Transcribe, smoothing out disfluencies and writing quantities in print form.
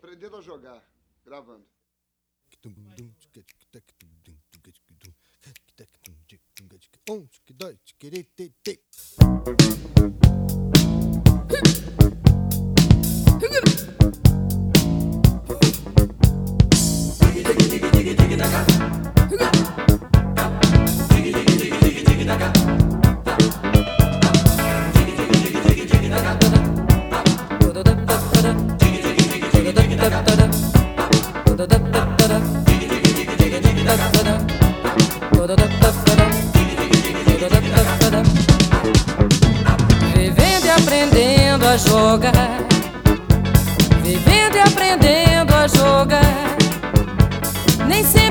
Aprendendo a jogar, gravando. Vivendo e aprendendo a jogar, vivendo e aprendendo a jogar. Nem sempre